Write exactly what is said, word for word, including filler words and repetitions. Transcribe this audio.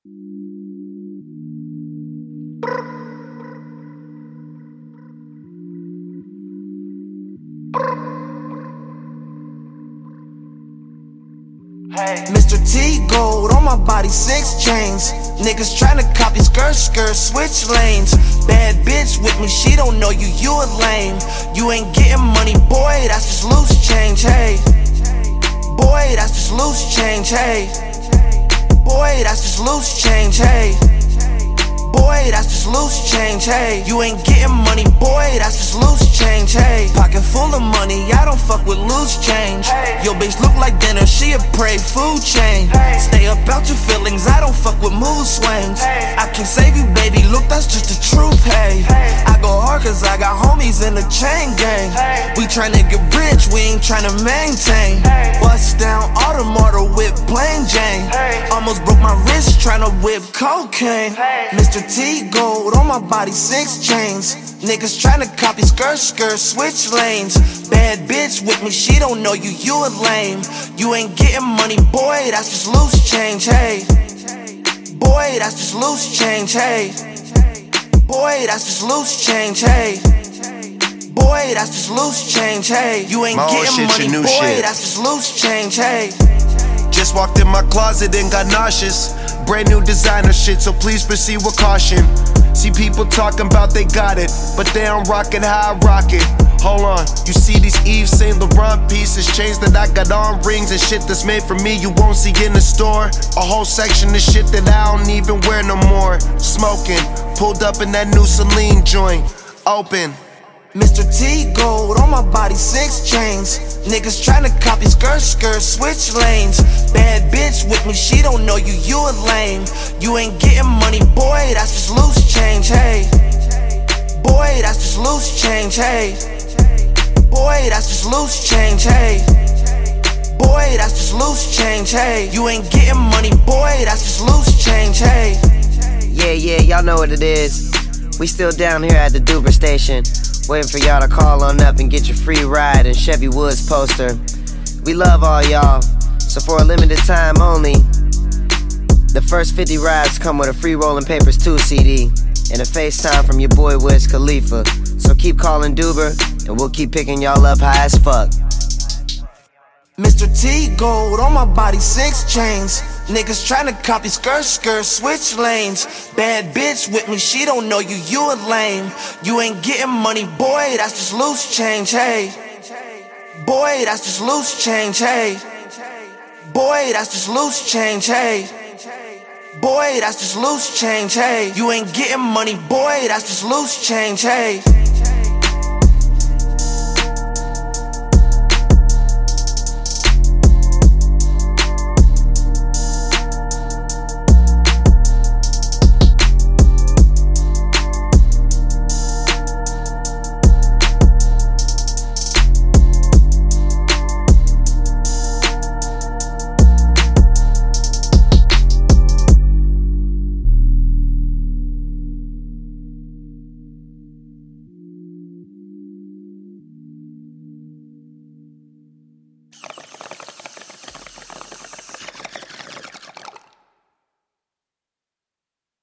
Hey. Mister T Gold on my body, six chains. Niggas tryna copy, skirt, skirt, switch lanes. Bad bitch with me, she don't know you, you a lame. You ain't getting money, boy, that's just loose change, hey. Boy, that's just loose change, hey. Boy, that's just loose change, hey. Boy, that's just loose change, hey. You ain't getting money, boy, that's just loose change, hey. Pocket full of money, I don't fuck with loose change. Hey. Your bitch look like dinner, she a prey food chain. Hey. Stay up out your feelings, I don't fuck with mood swings. Hey. I can save you, baby, look, that's just the truth, hey. Hey. I go hard cause I got homies in the chain gang. Hey. We tryna get rich, we ain't tryna maintain. Hey. Bust down automata whip plain Jane. Hey. Almost broke my wrist tryna whip cocaine. Hey. Mister T Gold on my body, six chains. Niggas tryna copy, skirt, skirt, switch lanes. Bad bitch with me, she don't know you, you a lame. You ain't getting money, boy, that's just loose change, hey. Boy, that's just loose change, hey. Boy, that's just loose change, hey. Boy, that's just loose change, hey. You ain't getting money, boy, shit. That's just loose change, hey. Just walked in my closet and got nauseous. Brand new designer shit, so please proceed with caution. See people talking about they got it, but they don't rock it how I rock it. Hold on, you see these Yves Saint Laurent pieces, chains that I got on, rings and shit that's made for me you won't see in the store. A whole section of shit that I don't even wear no more. Smoking, pulled up in that new Celine joint, open. Mister T Gold on my body, six chains. Niggas tryna copy, skirt, skirt, switch lanes. Bad bitch with me, she don't know you, you a lame. You ain't getting money, boy, that's just loose change, hey. Boy, that's just loose change, hey. Boy, that's just loose change, hey. Boy, that's just loose change, hey. You ain't getting money, boy, that's just loose change, hey. Yeah, yeah, y'all know what it is. We still down here at the Duber station, waiting for y'all to call on up and get your free ride and Chevy Woods poster. We love all y'all, so for a limited time only, the first fifty rides come with a free Rolling Papers two C D and a FaceTime from your boy Wiz Khalifa. So keep calling Duber and we'll keep picking y'all up high as fuck. Mister T Gold on my body, six chains. Niggas tryna copy, skirt, skirt, switch lanes. Bad bitch with me, she don't know you, you a lame. You ain't getting money, boy, that's just loose change, hey. Boy, that's just loose change, hey. Boy, that's just loose change, hey. Boy, that's just loose change, hey. You ain't getting money, boy, that's just loose change, hey.